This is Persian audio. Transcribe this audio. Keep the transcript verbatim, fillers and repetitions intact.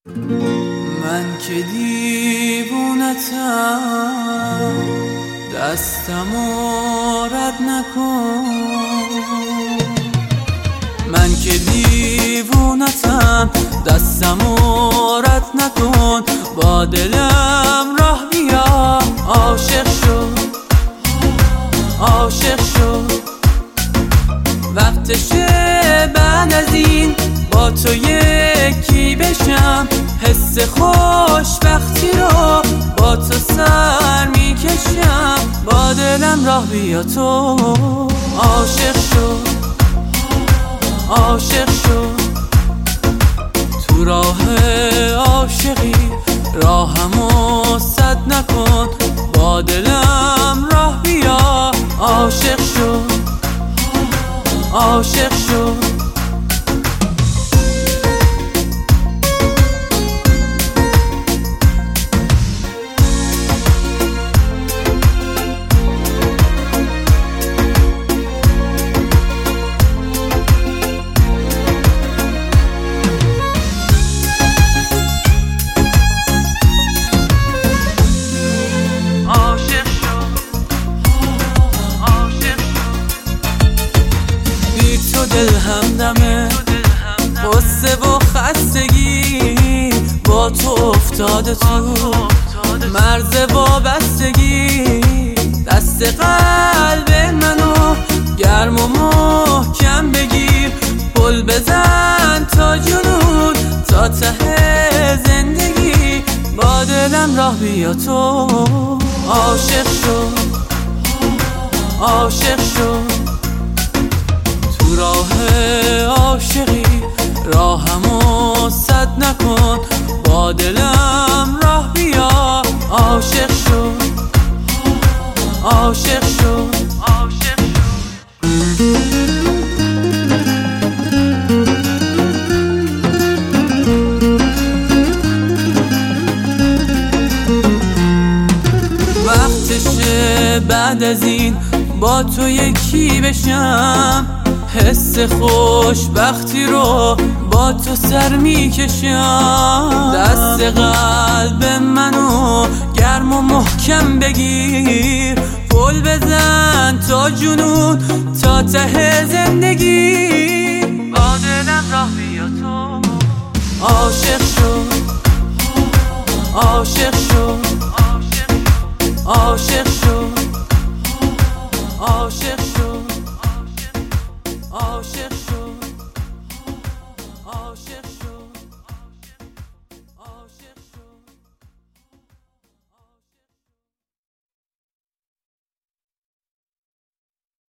من که دیوونتم دستمو رد نکن، من که دیوونتم دستمو رد نکن، با دلم راه بیا، عاشق شو عاشق شو، وقتشه بعد از این با تو یکی بشم، حس خوشبختی رو با تو سر میکشم، با دلم راه بیا تو، عاشق شو عاشق شو، تو راه عاشقی راهمو سد نکن، با دلم راه بیا، عاشق شو عاشق شو. دل همدمه غصه و خستگی، با تو افتاده تو مرز وابستگی، دست قلب منو گرم و محکم بگیر، پل بزن تا جنون تا ته زندگی، با دلم راه بیا تو، عاشق شو عاشق شو، تو راه عاشقی راهمو سد نکن، با دلم راه بیا، عاشق شو عاشق شو عاشق شو. وقتشه بعد از این با تو یکی بشم، حس خوشبختی رو با تو سر میکشم، دست قلب منو گرم و محکم بگیر، پل بزن تا جنون تا ته زندگی، با دلم راه بیا تو، عاشق شو عاشق شو عاشق شو عاشق شو عاشق